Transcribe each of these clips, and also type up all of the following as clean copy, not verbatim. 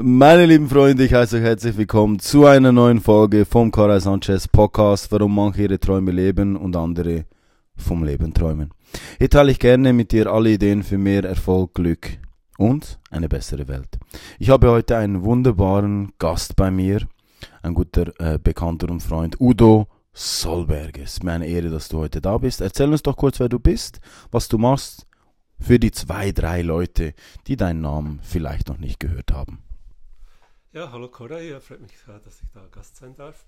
Meine lieben Freunde, ich heiße euch herzlich willkommen zu einer neuen Folge vom Carlos Sanchez Podcast, warum manche ihre Träume leben und andere vom Leben träumen. Hier teile ich gerne mit dir alle Ideen für mehr Erfolg, Glück und eine bessere Welt. Ich habe heute einen wunderbaren Gast bei mir, ein guter Bekannter und Freund, Udo Solberg. Es ist mir eine Ehre, dass du heute da bist. Erzähl uns doch kurz, wer du bist, was du machst, für die 2-3 Leute, die deinen Namen vielleicht noch nicht gehört haben. Ja, hallo Koray, freut mich, dass ich da Gast sein darf.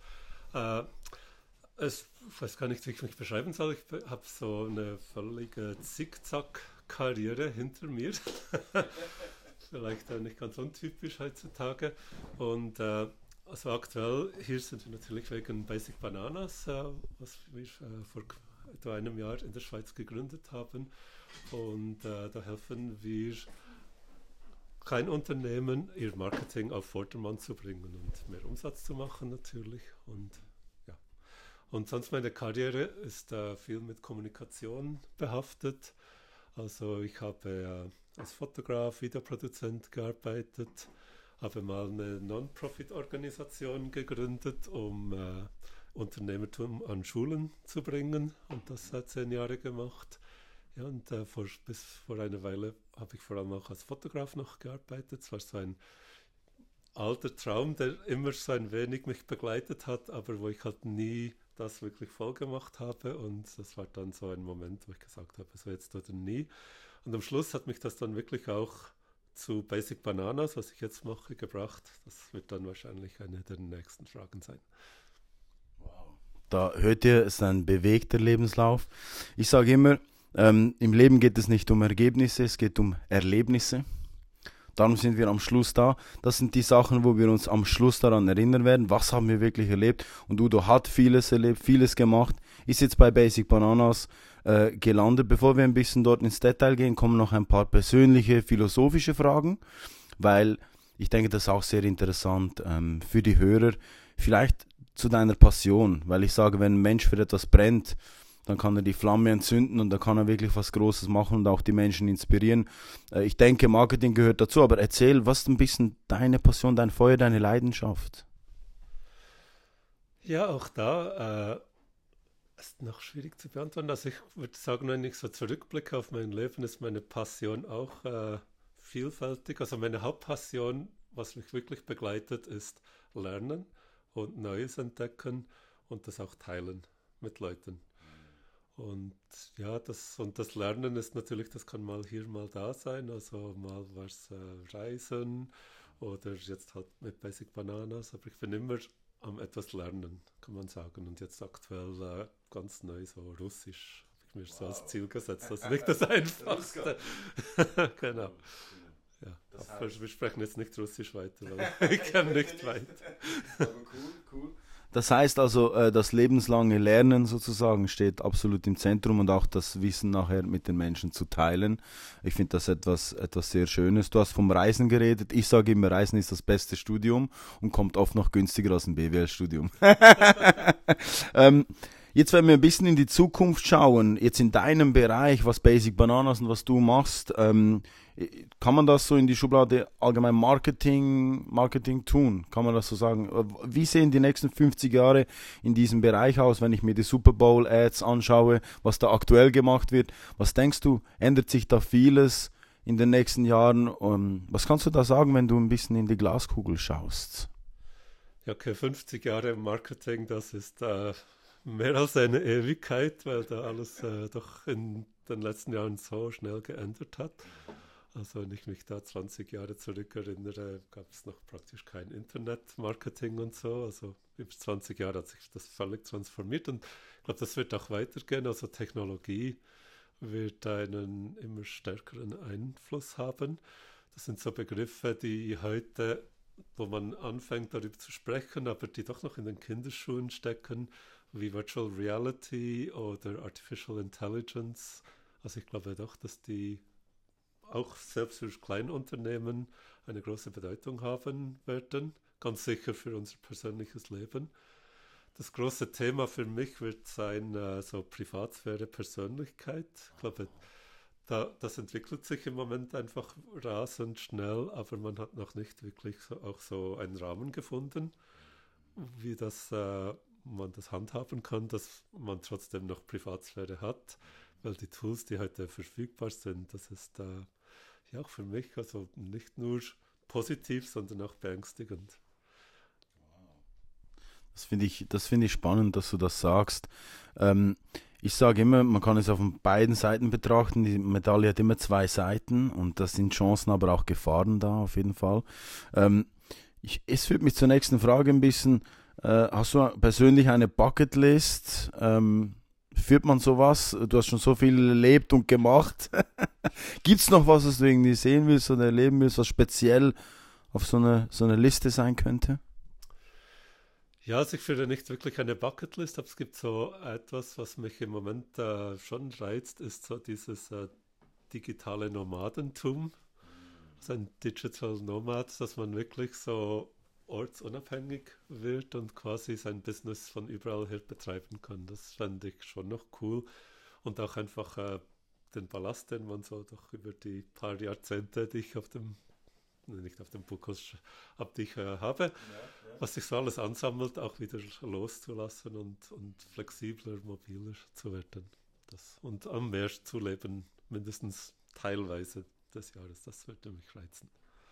Ich weiß gar nicht, wie ich mich beschreiben soll. Ich habe so eine völlige Zickzack-Karriere hinter mir. Vielleicht nicht ganz untypisch heutzutage. Und also aktuell, hier sind wir natürlich wegen Basic Bananas, was wir vor etwa einem Jahr in der Schweiz gegründet haben. Und da helfen wir kein Unternehmen, ihr Marketing auf Vordermann zu bringen und mehr Umsatz zu machen natürlich. Und ja. Und sonst meine Karriere ist viel mit Kommunikation behaftet. Also ich habe als Fotograf, Videoproduzent gearbeitet, habe mal eine Non-Profit-Organisation gegründet, um Unternehmertum an Schulen zu bringen und das seit 10 Jahren gemacht. Ja, und bis vor einer Weile habe ich vor allem auch als Fotograf noch gearbeitet. Es war so ein alter Traum, der immer so ein wenig mich begleitet hat, aber wo ich halt nie das wirklich voll gemacht habe. Und das war dann so ein Moment, wo ich gesagt habe, so jetzt oder nie. Und am Schluss hat mich das dann wirklich auch zu Basic Bananas, was ich jetzt mache, gebracht. Das wird dann wahrscheinlich eine der nächsten Fragen sein. Da hört ihr, es ist ein bewegter Lebenslauf. Ich sage immer, im Leben geht es nicht um Ergebnisse, es geht um Erlebnisse. Darum sind wir am Schluss da. Das sind die Sachen, wo wir uns am Schluss daran erinnern werden, was haben wir wirklich erlebt. Und Udo hat vieles erlebt, vieles gemacht, ist jetzt bei Basic Bananas gelandet. Bevor wir ein bisschen dort ins Detail gehen, kommen noch ein paar persönliche, philosophische Fragen, weil ich denke, das ist auch sehr interessant für die Hörer. Vielleicht zu deiner Passion, weil ich sage, wenn ein Mensch für etwas brennt, dann kann er die Flamme entzünden und dann kann er wirklich was Großes machen und auch die Menschen inspirieren. Ich denke, Marketing gehört dazu, aber erzähl, was ist ein bisschen deine Passion, dein Feuer, deine Leidenschaft? Ja, auch da ist noch schwierig zu beantworten. Also ich würde sagen, wenn ich so zurückblicke auf mein Leben, ist meine Passion auch vielfältig. Also meine Hauptpassion, was mich wirklich begleitet, ist Lernen und Neues entdecken und das auch teilen mit Leuten. Und ja, das Lernen ist natürlich, das kann mal hier, mal da sein. Also mal war es Reisen oder jetzt halt mit Basic Bananas. Aber ich bin immer am etwas lernen, kann man sagen. Und jetzt aktuell ganz neu so Russisch habe ich mir so als Ziel gesetzt. Das ist nicht das Einfachste. Genau. Ja, aber wir sprechen jetzt nicht Russisch weiter, weil ich komme nicht weiter. Aber cool. Das heißt also, das lebenslange Lernen sozusagen steht absolut im Zentrum und auch das Wissen nachher mit den Menschen zu teilen. Ich finde das etwas sehr Schönes. Du hast vom Reisen geredet. Ich sage immer, Reisen ist das beste Studium und kommt oft noch günstiger als ein BWL-Studium. Jetzt, wenn wir ein bisschen in die Zukunft schauen, jetzt in deinem Bereich, was Basic Bananas und was du machst, kann man das so in die Schublade allgemein Marketing tun? Kann man das so sagen? Wie sehen die nächsten 50 Jahre in diesem Bereich aus, wenn ich mir die Super Bowl Ads anschaue, was da aktuell gemacht wird? Was denkst du, ändert sich da vieles in den nächsten Jahren? Was kannst du da sagen, wenn du ein bisschen in die Glaskugel schaust? Ja, okay, 50 Jahre Marketing, das ist mehr als eine Ewigkeit, weil da alles doch in den letzten Jahren so schnell geändert hat. Also wenn ich mich da 20 Jahre zurück erinnere, gab es noch praktisch kein Internet-Marketing und so. Also über 20 Jahre hat sich das völlig transformiert und ich glaube, das wird auch weitergehen. Also Technologie wird einen immer stärkeren Einfluss haben. Das sind so Begriffe, die heute, wo man anfängt darüber zu sprechen, aber die doch noch in den Kinderschuhen stecken, wie Virtual Reality oder Artificial Intelligence. Also ich glaube doch, dass die auch selbst für Kleinunternehmen eine große Bedeutung haben werden, ganz sicher für unser persönliches Leben. Das große Thema für mich wird sein, so Privatsphäre, Persönlichkeit. Ich glaube, das entwickelt sich im Moment einfach rasend schnell, aber man hat noch nicht wirklich auch so einen Rahmen gefunden, wie man das handhaben kann, dass man trotzdem noch Privatsphäre hat, weil die Tools, die heute verfügbar sind, das ist ja auch für mich also nicht nur positiv, sondern auch beängstigend. Das finde ich spannend, dass du das sagst. Ich sage immer, man kann es auf beiden Seiten betrachten. Die Medaille hat immer zwei Seiten und das sind Chancen, aber auch Gefahren da, auf jeden Fall. Es führt mich zur nächsten Frage ein bisschen. Hast du persönlich eine Bucketlist? Führt man sowas? Du hast schon so viel erlebt und gemacht. Gibt es noch was du irgendwie sehen willst oder erleben willst, was speziell auf so eine Liste sein könnte? Ja, also ich führe nicht wirklich eine Bucketlist, aber es gibt so etwas, was mich im Moment schon reizt, ist so dieses digitale Nomadentum, also ein Digital Nomad, dass man wirklich so ortsunabhängig wird und quasi sein Business von überall her betreiben kann. Das fände ich schon noch cool und auch einfach den Ballast, den man so doch über die paar Jahrzehnte, die ich nicht auf dem Buckel, die ich habe, was sich so alles ansammelt, auch wieder loszulassen und flexibler, mobiler zu werden. Und am Meer zu leben, mindestens teilweise des Jahres, das würde mich reizen.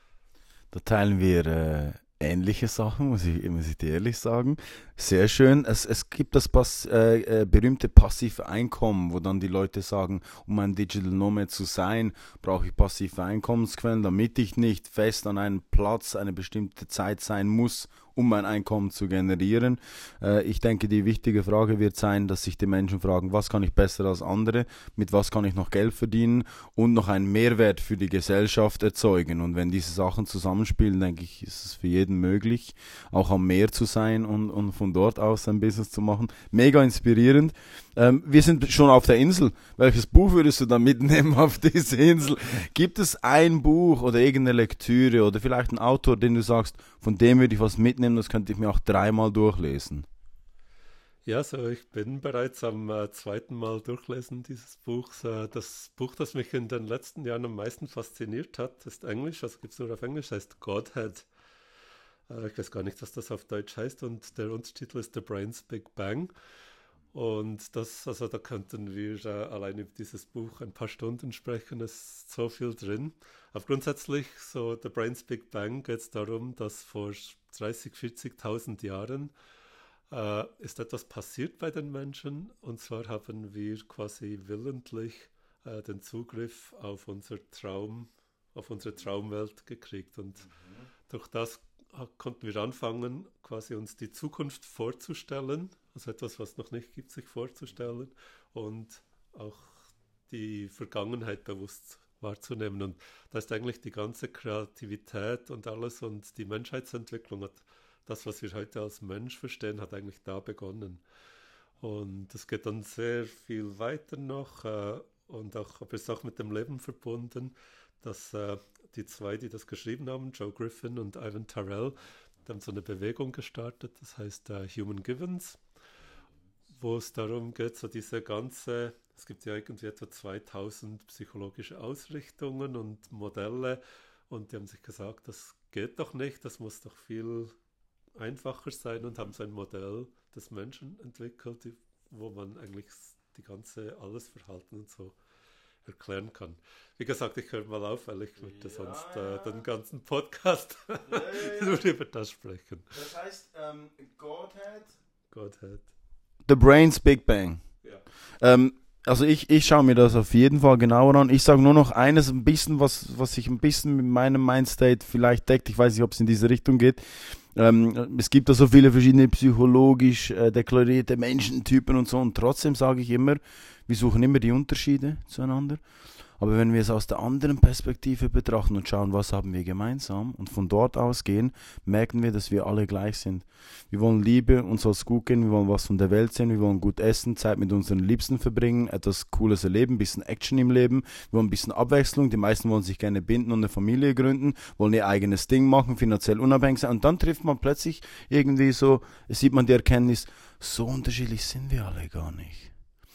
Da teilen wir ähnliche Sachen, muss ich dir ehrlich sagen. Sehr schön. Es gibt das berühmte passive Einkommen, wo dann die Leute sagen, um ein Digital Nomad zu sein, brauche ich passive Einkommensquellen, damit ich nicht fest an einem Platz eine bestimmte Zeit sein muss, um mein Einkommen zu generieren. Ich denke, die wichtige Frage wird sein, dass sich die Menschen fragen, was kann ich besser als andere, mit was kann ich noch Geld verdienen und noch einen Mehrwert für die Gesellschaft erzeugen. Und wenn diese Sachen zusammenspielen, denke ich, ist es für jeden möglich, auch am Meer zu sein und von dort aus ein Business zu machen. Mega inspirierend. Wir sind schon auf der Insel. Welches Buch würdest du da mitnehmen auf diese Insel? Gibt es ein Buch oder irgendeine Lektüre oder vielleicht einen Autor, den du sagst, von dem würde ich was mitnehmen, das könnte ich mir auch 3-mal durchlesen? Ja, so ich bin bereits am zweiten Mal durchlesen dieses Buchs. Das Buch, das mich in den letzten Jahren am meisten fasziniert hat, ist Englisch, also gibt es nur auf Englisch, heißt Godhead. Ich weiß gar nicht, was das auf Deutsch heißt und der Untertitel ist The Brain's Big Bang. Und da könnten wir allein über dieses Buch ein paar Stunden sprechen, es ist so viel drin. Aber grundsätzlich, so The Brain's Big Bang geht es darum, dass vor 30.000, 40.000 Jahren ist etwas passiert bei den Menschen. Und zwar haben wir quasi willentlich den Zugriff auf unsere Traumwelt gekriegt. Und durch das konnten wir anfangen, quasi uns die Zukunft vorzustellen, also etwas, was noch nicht gibt, sich vorzustellen und auch die Vergangenheit bewusst wahrzunehmen. Und da ist eigentlich die ganze Kreativität und alles und die Menschheitsentwicklung, das, was wir heute als Mensch verstehen, hat eigentlich da begonnen. Und es geht dann sehr viel weiter noch und aber es ist auch mit dem Leben verbunden, dass die zwei, die das geschrieben haben, Joe Griffin und Ivan Tyrrell, die haben so eine Bewegung gestartet, das heißt Human Givens, wo es darum geht, so es gibt ja irgendwie etwa 2000 psychologische Ausrichtungen und Modelle und die haben sich gesagt, das geht doch nicht, das muss doch viel einfacher sein und haben so ein Modell des Menschen entwickelt, wo man eigentlich alles Verhalten und so erklären kann. Wie gesagt, ich höre mal auf, weil ich würde sonst den ganzen Podcast nur über das sprechen. Das heißt, Godhead. The Brain's Big Bang. Ja. Also ich schaue mir das auf jeden Fall genauer an. Ich sage nur noch eines, ein bisschen, was sich ein bisschen mit meinem Mindstate vielleicht deckt. Ich weiß nicht, ob es in diese Richtung geht. Es gibt da so viele verschiedene psychologisch deklarierte Menschentypen und so. Und trotzdem sage ich immer, wir suchen immer die Unterschiede zueinander. Aber wenn wir es aus der anderen Perspektive betrachten und schauen, was haben wir gemeinsam und von dort aus gehen, merken wir, dass wir alle gleich sind. Wir wollen Liebe, uns soll es gut gehen, wir wollen was von der Welt sehen, wir wollen gut essen, Zeit mit unseren Liebsten verbringen, etwas Cooles erleben, ein bisschen Action im Leben, wir wollen ein bisschen Abwechslung, die meisten wollen sich gerne binden und eine Familie gründen, wollen ihr eigenes Ding machen, finanziell unabhängig sein und dann trifft man plötzlich irgendwie so, sieht man die Erkenntnis, so unterschiedlich sind wir alle gar nicht.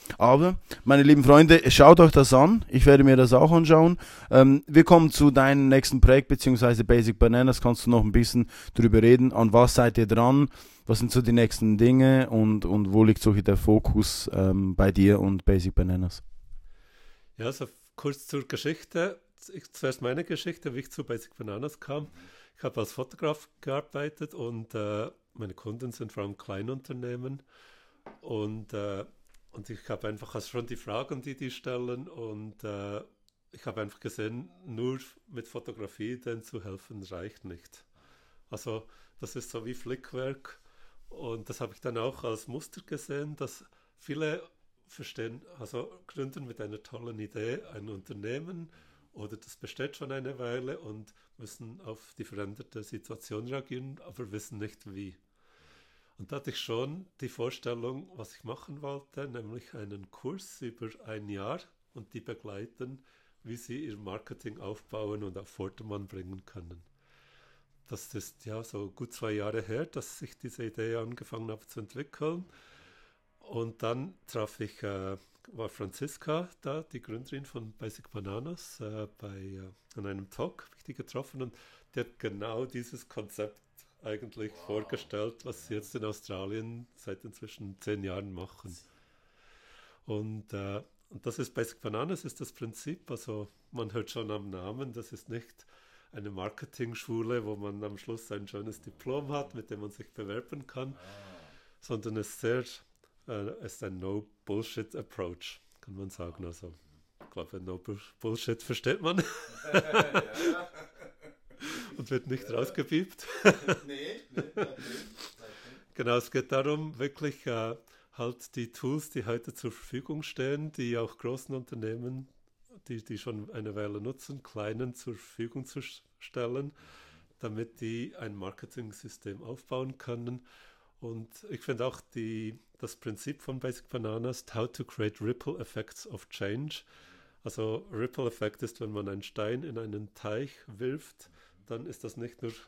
Aber, meine lieben Freunde, schaut euch das an. Ich werde mir das auch anschauen. Wir kommen zu deinem nächsten Projekt, beziehungsweise Basic Bananas. Kannst du noch ein bisschen drüber reden? An was seid ihr dran? Was sind so die nächsten Dinge? Und wo liegt so der Fokus bei dir und Basic Bananas? Ja, so kurz zur Geschichte. Zuerst meine Geschichte, wie ich zu Basic Bananas kam. Ich habe als Fotograf gearbeitet und meine Kunden sind vor allem Kleinunternehmen. Und ich habe einfach also schon die Fragen, die stellen, und ich habe einfach gesehen, nur mit Fotografie denen zu helfen reicht nicht. Also das ist so wie Flickwerk, und das habe ich dann auch als Muster gesehen, dass viele verstehen, also gründen mit einer tollen Idee ein Unternehmen oder das besteht schon eine Weile und müssen auf die veränderte Situation reagieren, aber wissen nicht wie. Und da hatte ich schon die Vorstellung, was ich machen wollte, nämlich einen Kurs über ein Jahr und die begleiten, wie sie ihr Marketing aufbauen und auf Vordermann bringen können. Das ist ja so gut 2 Jahre her, dass ich diese Idee angefangen habe zu entwickeln. Und dann war Franziska da, die Gründerin von Basic Bananas, an einem Talk habe ich die getroffen, und die hat genau dieses Konzept eigentlich vorgestellt, was sie jetzt in Australien seit inzwischen 10 Jahren machen. Und das ist Basic Bananas, ist das Prinzip. Also man hört schon am Namen, das ist nicht eine Marketing-Schule, wo man am Schluss ein schönes Diplom hat, mit dem man sich bewerben kann, sondern es ist ein No-Bullshit-Approach, kann man sagen. Also ich glaube, No-Bullshit versteht man. Und wird nicht rausgepiept. Nee. Genau, es geht darum, wirklich halt die Tools, die heute zur Verfügung stehen, die auch großen Unternehmen, die schon eine Weile nutzen, kleinen zur Verfügung zu stellen, damit die ein Marketing-System aufbauen können. Und ich finde auch das Prinzip von Basic Bananas, how to create ripple effects of change. Also Ripple Effect ist, wenn man einen Stein in einen Teich wirft, dann ist das nicht nur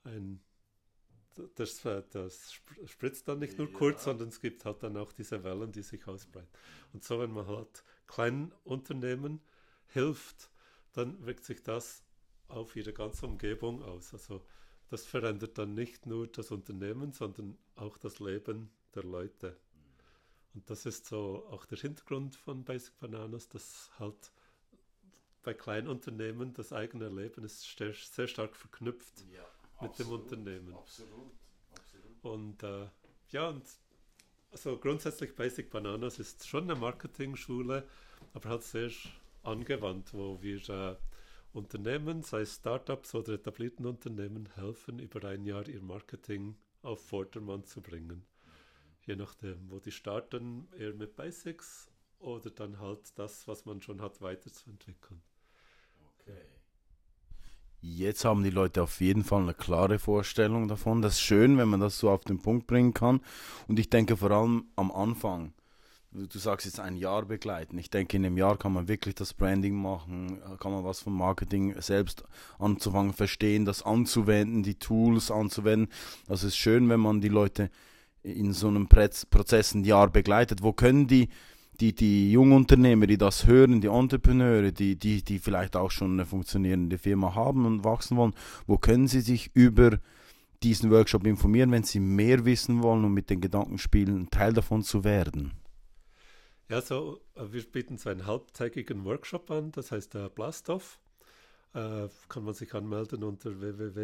das spritzt dann nicht nur kurz, sondern es gibt halt dann auch diese Wellen, die sich ausbreiten. Und so, wenn man halt kleinen Unternehmen hilft, dann wirkt sich das auf ihre ganze Umgebung aus. Also das verändert dann nicht nur das Unternehmen, sondern auch das Leben der Leute. Und das ist so auch der Hintergrund von Basic Bananas, dass halt bei kleinen Unternehmen das eigene Leben ist sehr stark verknüpft mit dem Unternehmen. Absolut. Und und also grundsätzlich Basic Bananas ist schon eine Marketing-Schule, aber halt sehr angewandt, wo wir Unternehmen, sei es Startups oder etablierten Unternehmen, helfen, über ein Jahr ihr Marketing auf Vordermann zu bringen. Je nachdem, wo die starten, eher mit Basics oder dann halt das, was man schon hat, weiterzuentwickeln. Okay. Jetzt haben die Leute auf jeden Fall eine klare Vorstellung davon. Das ist schön, wenn man das so auf den Punkt bringen kann. Und ich denke vor allem am Anfang, du sagst jetzt ein Jahr begleiten. Ich denke, in einem Jahr kann man wirklich das Branding machen, kann man was vom Marketing selbst anzufangen, verstehen, das anzuwenden, die Tools anzuwenden. Das ist schön, wenn man die Leute in so einem Prozess ein Jahr begleitet. Wo können die Jungunternehmer, die das hören, die Entrepreneure, die vielleicht auch schon eine funktionierende Firma haben und wachsen wollen, wo können sie sich über diesen Workshop informieren, wenn sie mehr wissen wollen und mit den Gedanken spielen, Teil davon zu werden? Ja, wir bieten so einen halbtägigen Workshop an, das heißt Blastoff. Kann man sich anmelden unter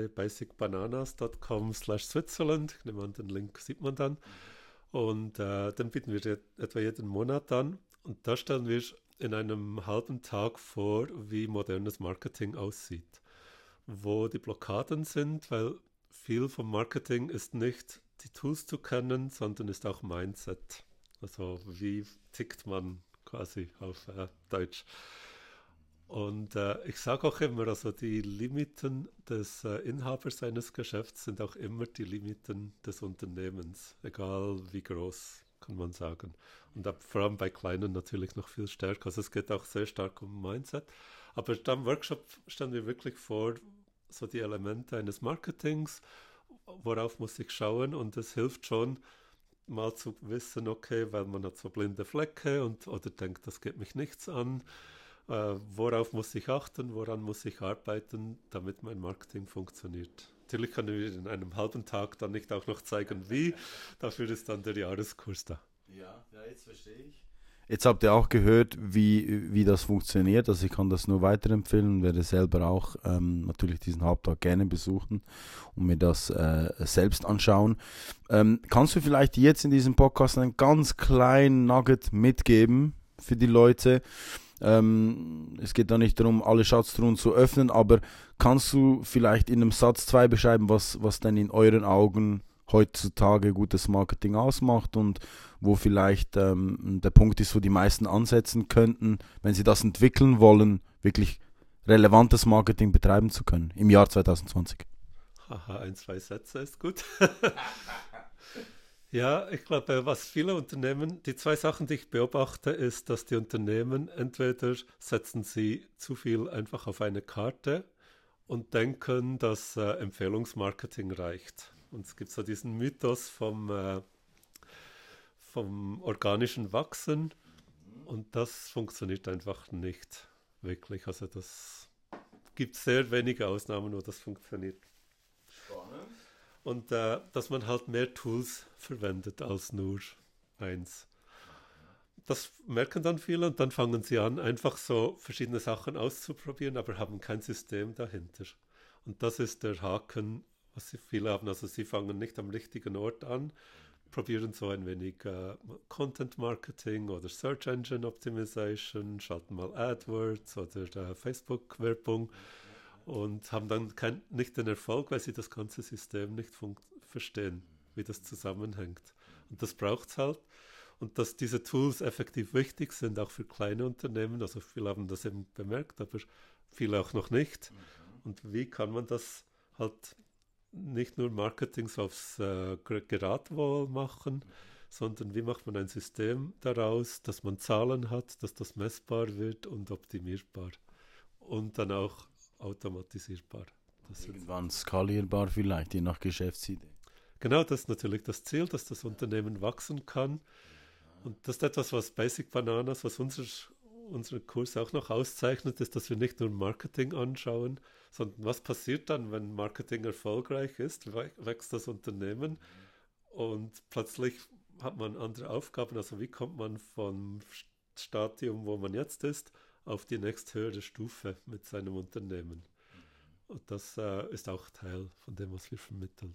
www.basicbananas.com/Switzerland. Ich nehme an, den Link sieht man dann. Und dann bieten wir etwa jeden Monat an. Und da stellen wir in einem halben Tag vor, wie modernes Marketing aussieht. Wo die Blockaden sind, weil viel vom Marketing ist nicht die Tools zu kennen, sondern ist auch Mindset. Also wie tickt man quasi auf Deutsch. Und ich sage auch immer, also die Limiten des Inhabers eines Geschäfts sind auch immer die Limiten des Unternehmens, egal wie groß, kann man sagen. Und vor allem bei Kleinen natürlich noch viel stärker. Also es geht auch sehr stark um Mindset. Aber dann im Workshop stellen wir wirklich vor, so die Elemente eines Marketings, worauf muss ich schauen, und es hilft schon, mal zu wissen, okay, weil man hat so blinde Flecke oder denkt, das geht mich nichts an. Worauf muss ich achten, woran muss ich arbeiten, damit mein Marketing funktioniert. Natürlich kann ich in einem halben Tag dann nicht auch noch zeigen, wie. Dafür ist dann der Jahreskurs da. Ja, jetzt verstehe ich. Jetzt habt ihr auch gehört, wie das funktioniert. Also ich kann das nur weiterempfehlen und werde selber auch natürlich diesen Halbtag gerne besuchen und mir das selbst anschauen. Kannst du vielleicht jetzt in diesem Podcast einen ganz kleinen Nugget mitgeben für die Leute? Es geht da nicht darum, alle Schatztruhen zu öffnen, aber kannst du vielleicht in einem Satz 2 beschreiben, was denn in euren Augen heutzutage gutes Marketing ausmacht und wo vielleicht der Punkt ist, wo die meisten ansetzen könnten, wenn sie das entwickeln wollen, wirklich relevantes Marketing betreiben zu können im Jahr 2020? Haha, 1, 2 Sätze ist gut. Ja, ich glaube, was viele Unternehmen, die 2 Sachen, die ich beobachte, ist, dass die Unternehmen entweder setzen sie zu viel einfach auf eine Karte und denken, dass Empfehlungsmarketing reicht. Und es gibt so diesen Mythos vom organischen Wachsen und das funktioniert einfach nicht wirklich. Also das gibt sehr wenige Ausnahmen, wo das funktioniert. Spannend. Und dass man halt mehr Tools verwendet als nur eins. Das merken dann viele und dann fangen sie an, einfach so verschiedene Sachen auszuprobieren, aber haben kein System dahinter. Und das ist der Haken, was viele haben. Also sie fangen nicht am richtigen Ort an, probieren so ein wenig Content Marketing oder Search Engine Optimization, schalten mal AdWords oder Facebook-Werbung. Und haben dann nicht den Erfolg, weil sie das ganze System nicht verstehen, wie das zusammenhängt. Und das braucht es halt. Und dass diese Tools effektiv wichtig sind, auch für kleine Unternehmen. Also viele haben das eben bemerkt, aber viele auch noch nicht. Und wie kann man das halt nicht nur Marketing so aufs Geradwohl machen, sondern wie macht man ein System daraus, dass man Zahlen hat, dass das messbar wird und optimierbar. Und dann auch automatisierbar. Irgendwann skalierbar vielleicht, je nach Geschäftsidee. Genau, das ist natürlich das Ziel, dass das Unternehmen wachsen kann. Und das ist etwas, was Basic Bananas, was unseren Kurs auch noch auszeichnet, ist, dass wir nicht nur Marketing anschauen, sondern was passiert dann, wenn Marketing erfolgreich ist, wächst das Unternehmen und plötzlich hat man andere Aufgaben. Also wie kommt man vom Stadium, wo man jetzt ist, auf die nächsthöhere Stufe mit seinem Unternehmen. Und das ist auch Teil von dem, was wir vermitteln.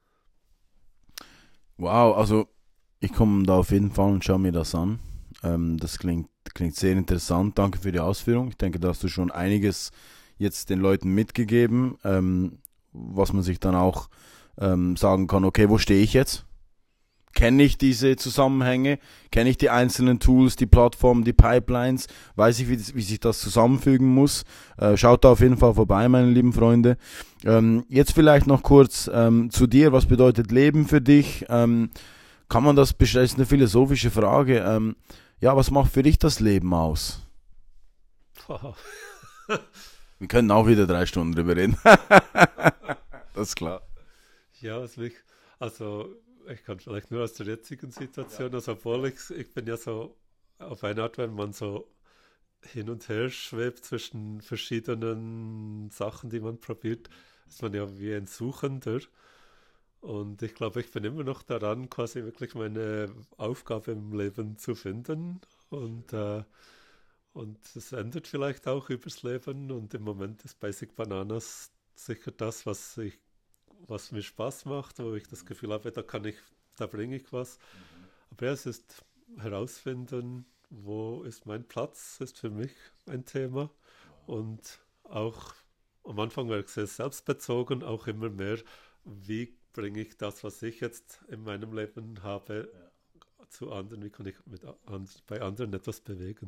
Wow, also ich komme da auf jeden Fall und schaue mir das an. Das klingt sehr interessant. Danke für die Ausführung. Ich denke, da hast du schon einiges jetzt den Leuten mitgegeben, was man sich dann auch sagen kann, okay, wo stehe ich jetzt? Kenne ich diese Zusammenhänge? Kenne ich die einzelnen Tools, die Plattformen, die Pipelines? Weiß ich, wie sich das zusammenfügen muss? Schaut da auf jeden Fall vorbei, meine lieben Freunde. Jetzt vielleicht noch kurz zu dir. Was bedeutet Leben für dich? Kann man das beschreiben? Das ist eine philosophische Frage. Ja, was macht für dich das Leben aus? Wow. Wir können auch wieder 3 Stunden drüber reden. Das ist klar. Ja, ich kann vielleicht nur aus der jetzigen Situation, also obwohl ich bin ja so auf eine Art, wenn man so hin und her schwebt zwischen verschiedenen Sachen, die man probiert, ist man ja wie ein Suchender. Und ich glaube, ich bin immer noch daran, quasi wirklich meine Aufgabe im Leben zu finden. Und es ändert vielleicht auch übers Leben. Und im Moment ist Basic Bananas sicher das, was mir Spaß macht, wo ich das Gefühl habe, da bringe ich was. Aber ja, es ist herausfinden, wo ist mein Platz, ist für mich ein Thema. Und auch am Anfang war ich sehr selbstbezogen, auch immer mehr, wie bringe ich das, was ich jetzt in meinem Leben habe, zu anderen, wie kann ich bei anderen etwas bewegen.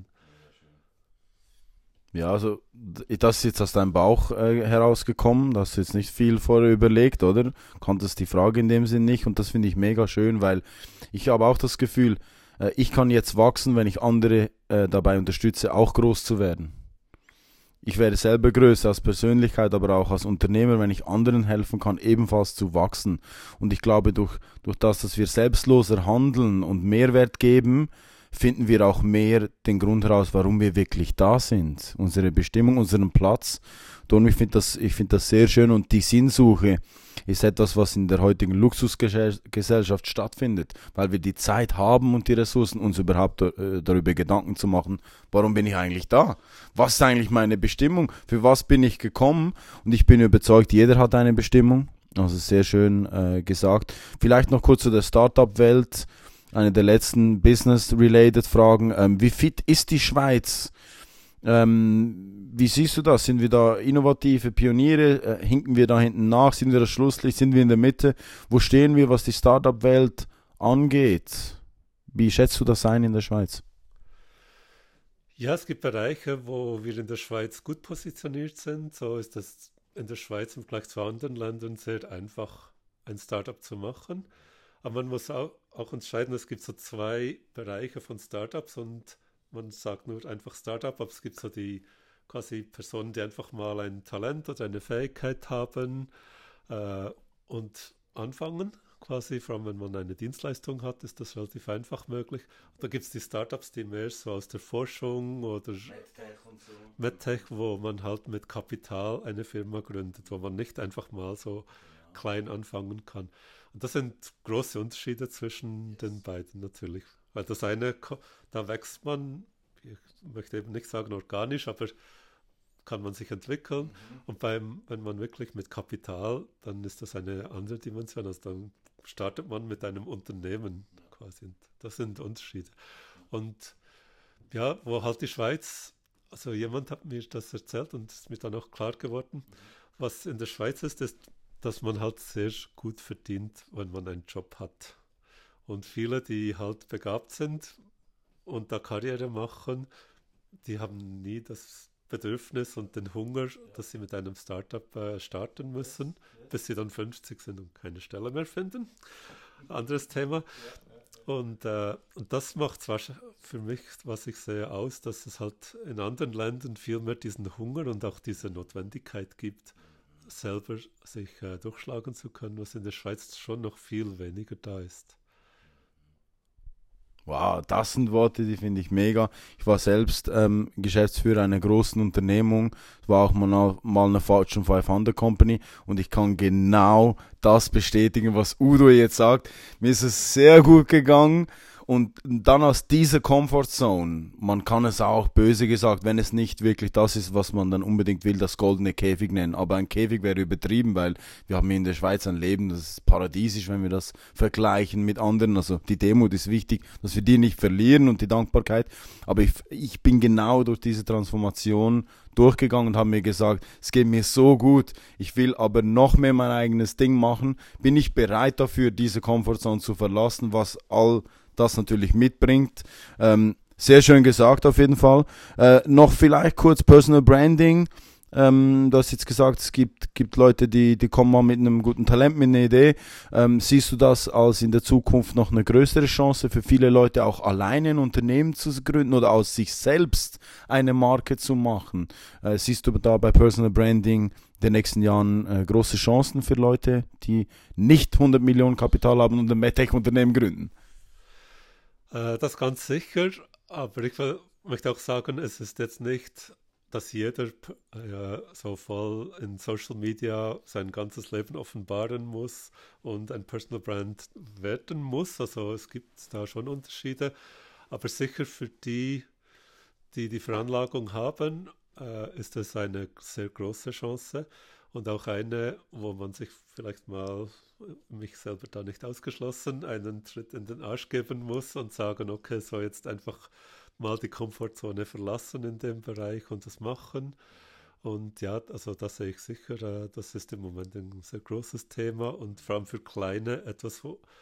Ja, also das ist jetzt aus deinem Bauch herausgekommen, da hast du jetzt nicht viel vorher überlegt, oder? Kanntest die Frage in dem Sinn nicht und das finde ich mega schön, weil ich habe auch das Gefühl, ich kann jetzt wachsen, wenn ich andere dabei unterstütze, auch groß zu werden. ich werde selber größer als Persönlichkeit, aber auch als Unternehmer, wenn ich anderen helfen kann, ebenfalls zu wachsen. Und ich glaube, durch das, dass wir selbstloser handeln und Mehrwert geben, finden wir auch mehr den Grund heraus, warum wir wirklich da sind. Unsere Bestimmung, unseren Platz. Darum, ich find das sehr schön, und die Sinnsuche ist etwas, was in der heutigen Luxusgesellschaft stattfindet, weil wir die Zeit haben und die Ressourcen, uns überhaupt darüber Gedanken zu machen, warum bin ich eigentlich da? Was ist eigentlich meine Bestimmung? Für was bin ich gekommen? Und ich bin überzeugt, jeder hat eine Bestimmung. Also sehr schön gesagt. Vielleicht noch kurz zu der Startup-Welt. Eine der letzten Business-related Fragen. Wie fit ist die Schweiz? Wie siehst du das? Sind wir da innovative Pioniere? Hinken wir da hinten nach? Sind wir das Schlusslicht? Sind wir in der Mitte? Wo stehen wir, was die Startup-Welt angeht? Wie schätzt du das ein in der Schweiz? Ja, es gibt Bereiche, wo wir in der Schweiz gut positioniert sind. So ist das in der Schweiz im Vergleich zu anderen Ländern sehr einfach, ein Startup zu machen. Aber man muss auch unterscheiden, es gibt so zwei Bereiche von Startups, und man sagt nur einfach Startup, aber es gibt so die quasi Personen, die einfach mal ein Talent oder eine Fähigkeit haben und anfangen. Quasi, vor allem wenn man eine Dienstleistung hat, ist das relativ einfach möglich. Und da gibt es die Startups, die mehr so aus der Forschung oder MedTech und so. MedTech, wo man halt mit Kapital eine Firma gründet, wo man nicht einfach mal so klein anfangen kann. Und das sind große Unterschiede zwischen den beiden natürlich. Weil das eine, da wächst man, ich möchte eben nicht sagen organisch, aber kann man sich entwickeln. Und wenn man wirklich mit Kapital, dann ist das eine andere Dimension. Also dann startet man mit einem Unternehmen quasi. Und das sind Unterschiede. Und ja, wo halt die Schweiz, also jemand hat mir das erzählt und es ist mir dann auch klar geworden, was in der Schweiz ist, dass man halt sehr gut verdient, wenn man einen Job hat. Und viele, die halt begabt sind und da Karriere machen, die haben nie das Bedürfnis und den Hunger, dass sie mit einem Startup starten müssen, bis sie dann 50 sind und keine Stelle mehr finden. Anderes Thema. Und das macht zwar für mich, was ich sehe, aus, dass es halt in anderen Ländern viel mehr diesen Hunger und auch diese Notwendigkeit gibt, selber sich durchschlagen zu können, was in der Schweiz schon noch viel weniger da ist. Wow, das sind Worte, die finde ich mega. Ich war selbst Geschäftsführer einer großen Unternehmung, war auch mal eine Fortune 500 Company, und ich kann genau das bestätigen, was Udo jetzt sagt. Mir ist es sehr gut gegangen, und dann aus dieser Comfortzone, man kann es auch böse gesagt, wenn es nicht wirklich das ist, was man dann unbedingt will, das goldene Käfig nennen. Aber ein Käfig wäre übertrieben, weil wir haben hier in der Schweiz ein Leben, das ist paradiesisch, wenn wir das vergleichen mit anderen. Also die Demut ist wichtig, dass wir die nicht verlieren, und die Dankbarkeit. Aber ich bin genau durch diese Transformation durchgegangen und habe mir gesagt, es geht mir so gut, ich will aber noch mehr mein eigenes Ding machen. Bin ich bereit dafür, diese Comfortzone zu verlassen, was all das natürlich mitbringt. Sehr schön gesagt auf jeden Fall. Noch vielleicht kurz Personal Branding. Du hast jetzt gesagt, es gibt Leute, die kommen mal mit einem guten Talent, mit einer Idee. Siehst du das als in der Zukunft noch eine größere Chance für viele Leute, auch alleine ein Unternehmen zu gründen oder aus sich selbst eine Marke zu machen? Siehst du da bei Personal Branding in den nächsten Jahren große Chancen für Leute, die nicht 100 Millionen Kapital haben und ein MedTech-Unternehmen gründen? Das ganz sicher, aber möchte auch sagen, es ist jetzt nicht, dass jeder so voll in Social Media sein ganzes Leben offenbaren muss und ein Personal Brand werden muss. Also es gibt da schon Unterschiede, aber sicher für die Veranlagung haben, ist es eine sehr große Chance und auch eine, wo man sich vielleicht mal, mich selber da nicht ausgeschlossen, einen Tritt in den Arsch geben muss und sagen, okay, so jetzt einfach mal die Komfortzone verlassen in dem Bereich und das machen. Und ja, also das sehe ich sicher, das ist im Moment ein sehr großes Thema und vor allem für Kleine etwas,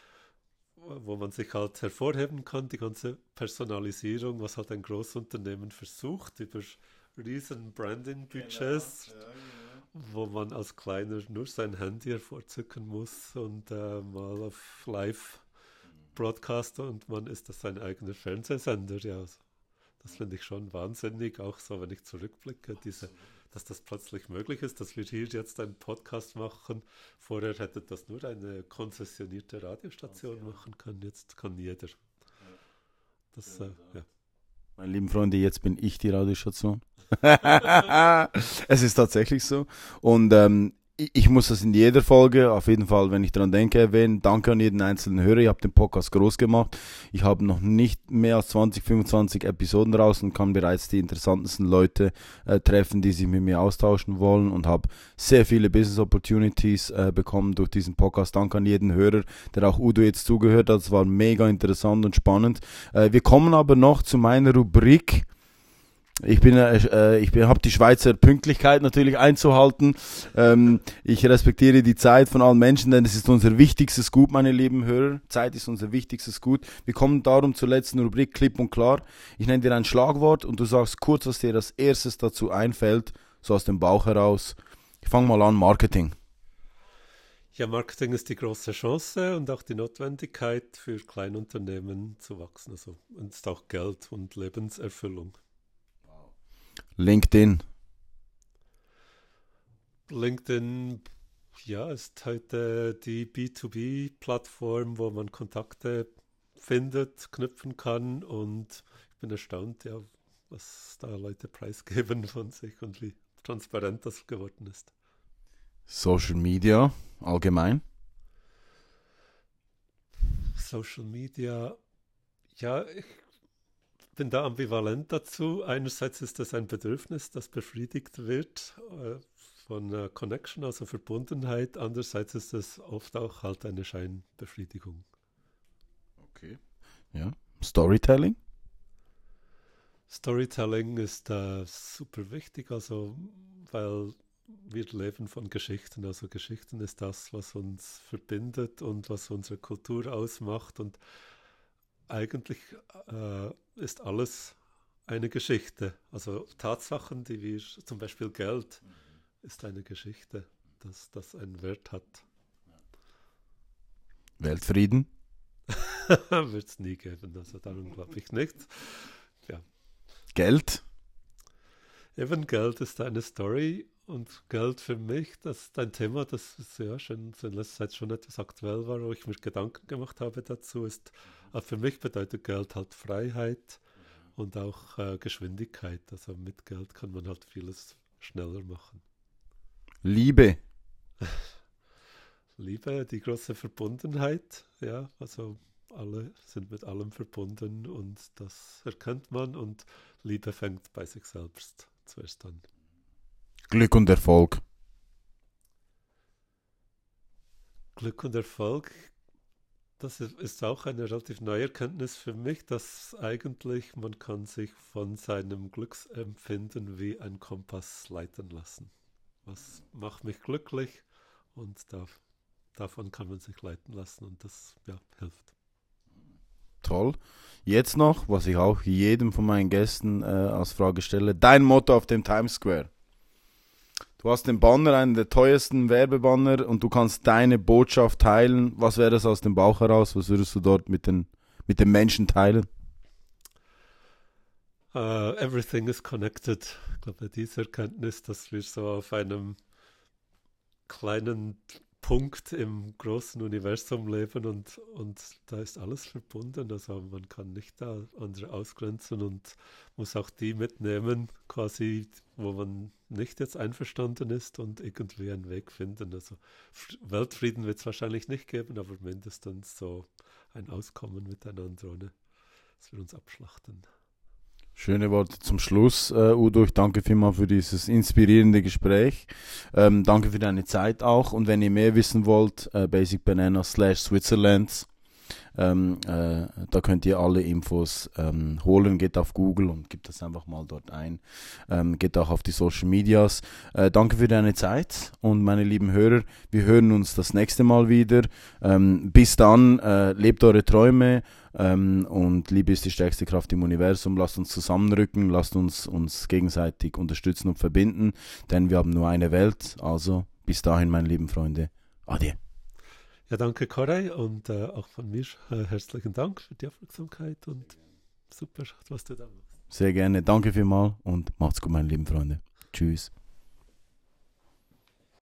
wo man sich halt hervorheben kann, die ganze Personalisierung, was halt ein Großunternehmen versucht, über riesen Branding-Budgets, genau, wo man als Kleiner nur sein Handy hervorzücken muss und mal auf Live-Broadcaster und man ist das sein eigener Fernsehsender, ja. Also, das finde ich schon wahnsinnig, auch so, wenn ich zurückblicke, dass das plötzlich möglich ist, dass wir hier jetzt einen Podcast machen. Vorher hätte das nur eine konzessionierte Radiostation machen können. Jetzt kann jeder. Das, ja. Meine lieben Freunde, jetzt bin ich die Radiostation. Es ist tatsächlich so. Und ich muss das in jeder Folge, auf jeden Fall, wenn ich daran denke, erwähnen. Danke an jeden einzelnen Hörer. Ihr habt den Podcast groß gemacht. Ich habe noch nicht mehr als 20, 25 Episoden raus und kann bereits die interessantesten Leute treffen, die sich mit mir austauschen wollen, und habe sehr viele Business Opportunities bekommen durch diesen Podcast. Danke an jeden Hörer, der auch Udo jetzt zugehört hat. Es war mega interessant und spannend. Wir kommen aber noch zu meiner Rubrik. Ich habe die Schweizer Pünktlichkeit natürlich einzuhalten. Ich respektiere die Zeit von allen Menschen, denn es ist unser wichtigstes Gut, meine lieben Hörer. Zeit ist unser wichtigstes Gut. Wir kommen darum zur letzten Rubrik, klipp und klar. Ich nenne dir ein Schlagwort und du sagst kurz, was dir als erstes dazu einfällt, so aus dem Bauch heraus. Ich fange mal an, Marketing. Ja, Marketing ist die große Chance und auch die Notwendigkeit für Kleinunternehmen zu wachsen. Also, und es ist auch Geld und Lebenserfüllung. LinkedIn. LinkedIn, ja, ist heute die B2B-Plattform, wo man Kontakte findet, knüpfen kann, und ich bin erstaunt, ja, was da Leute preisgeben von sich und wie transparent das geworden ist. Social Media allgemein. Social Media, ja, ich bin da ambivalent dazu. Einerseits ist das ein Bedürfnis, das befriedigt wird von Connection, also Verbundenheit. Andererseits ist es oft auch halt eine Scheinbefriedigung. Okay. Ja. Storytelling. Storytelling ist super wichtig, also weil wir leben von Geschichten. Also Geschichten ist das, was uns verbindet und was unsere Kultur ausmacht, und eigentlich ist alles eine Geschichte. Also Tatsachen, die wir, zum Beispiel Geld, ist eine Geschichte, dass das einen Wert hat. Weltfrieden. Wird es nie geben, also darum glaube ich nicht. Ja. Geld. Eben, Geld ist eine Story, und Geld für mich, das ist ein Thema, das ist ja schon in letzter Zeit schon etwas aktuell war, wo ich mir Gedanken gemacht habe dazu, ist, für mich bedeutet Geld halt Freiheit und auch Geschwindigkeit. Also mit Geld kann man halt vieles schneller machen. Liebe. Liebe, die große Verbundenheit, ja, also alle sind mit allem verbunden und das erkennt man, und Liebe fängt bei sich selbst zuerst an. Glück und Erfolg. Glück und Erfolg, das ist auch eine relativ neue Erkenntnis für mich, dass eigentlich man kann sich von seinem Glücksempfinden wie ein Kompass leiten lassen. Was macht mich glücklich, und davon kann man sich leiten lassen, und das hilft. Toll. Jetzt noch, was ich auch jedem von meinen Gästen als Frage stelle, dein Motto auf dem Times Square. Du hast den Banner, einen der teuersten Werbebanner, und du kannst deine Botschaft teilen. Was wäre das aus dem Bauch heraus? Was würdest du dort mit den Menschen teilen? Everything is connected. Ich glaube, diese Erkenntnis, dass wir so auf einem kleinen Punkt im großen Universum leben, und da ist alles verbunden. Also man kann nicht da andere ausgrenzen und muss auch die mitnehmen, quasi, wo man nicht jetzt einverstanden ist, und irgendwie einen Weg finden. Also Weltfrieden wird es wahrscheinlich nicht geben, aber mindestens so ein Auskommen miteinander, ohne dass wir uns abschlachten. Schöne Worte zum Schluss, Udo. Ich danke vielmals für dieses inspirierende Gespräch. Danke für deine Zeit auch. Und wenn ihr mehr wissen wollt, basicbanana/Switzerland, da könnt ihr alle Infos holen. Geht auf Google und gebt das einfach mal dort ein. Geht auch auf die Social Medias. Danke für deine Zeit, und meine lieben Hörer, wir hören uns das nächste Mal wieder. Bis dann, lebt eure Träume, und Liebe ist die stärkste Kraft im Universum. Lasst uns zusammenrücken, lasst uns gegenseitig unterstützen und verbinden, denn wir haben nur eine Welt. Also bis dahin, meine lieben Freunde, adieu. Ja, danke Koray, und auch von mir herzlichen Dank für die Aufmerksamkeit, und super, was du da machst. Sehr gerne, danke vielmals und macht's gut, meine lieben Freunde. Tschüss.